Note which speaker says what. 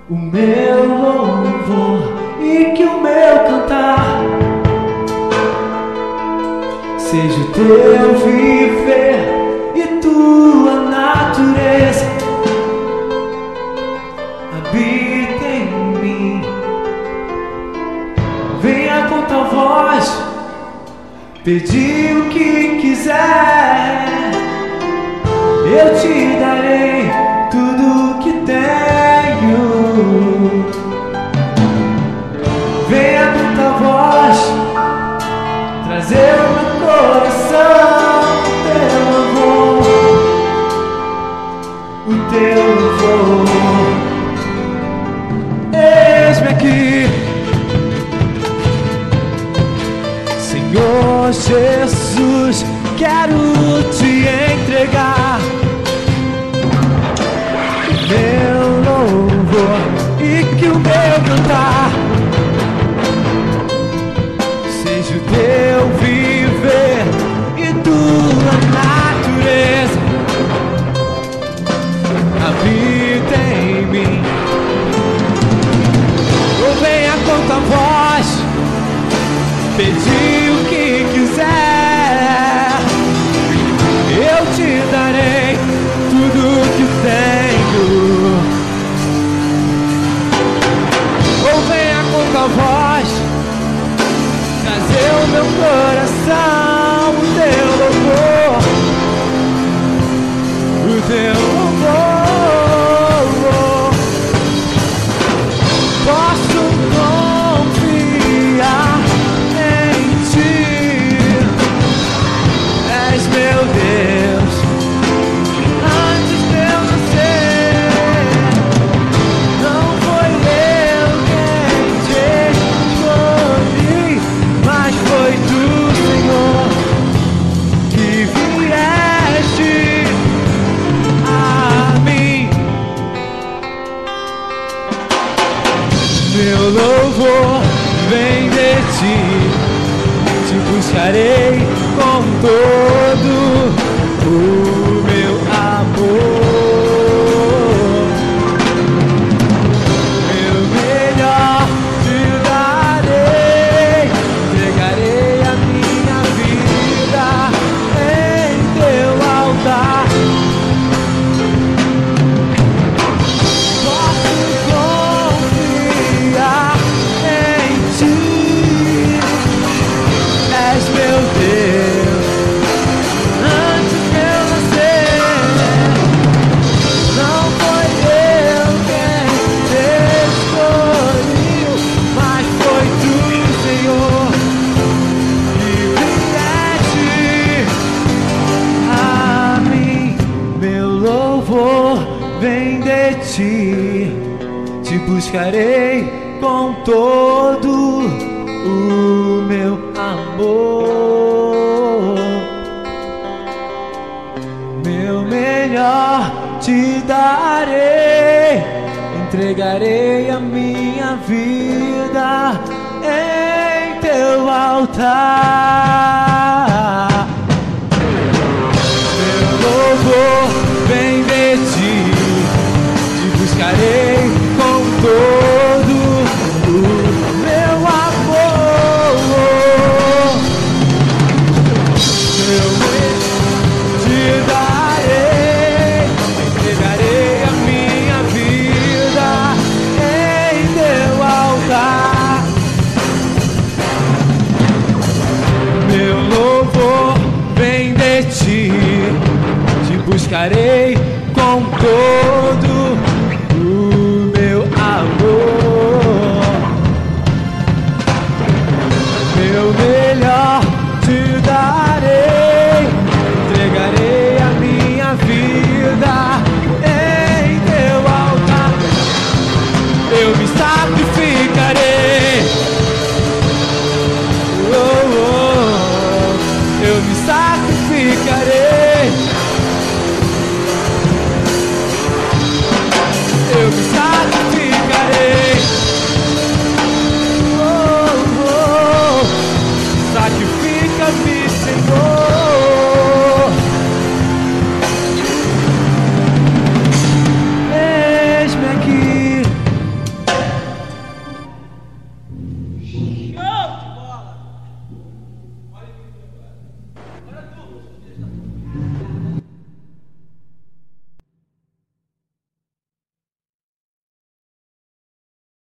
Speaker 1: o meu louvor e que o meu cantar seja o teu viver e tua natureza habita em mim. Venha com tua voz pedir o que quiser, eu te darei tudo que tenho. Venha com tua voz trazer o meu coração, o teu louvor. Eis-me aqui, Senhor Jesus, quero te entregar meu louvor e que o meu cantar seja o teu viver e tua natureza habita em mim. Ou venha com tua voz pedir o que quiser, eu te darei tudo que tenho. Ou venha com tua voz trazer o meu coração, o teu louvor, o teu louvor. Posso confiar em ti, és meu Deus. Antes de eu nascer, não foi eu quem te escolhi, mas foi tu, Senhor, que vieste a mim. Meu louvor vem de ti, te buscarei com todo o meu amor. Meu melhor te darei, entregarei a minha vida em teu altar. Posso confiar em ti, és meu Deus. Antes de eu nascer, não foi eu quem te escolheu, mas foi tu, Senhor, que vieste a mim. Meu louvor vem de ti, te buscarei com todo o meu amor. Meu melhor te darei, entregarei a minha vida em teu altar.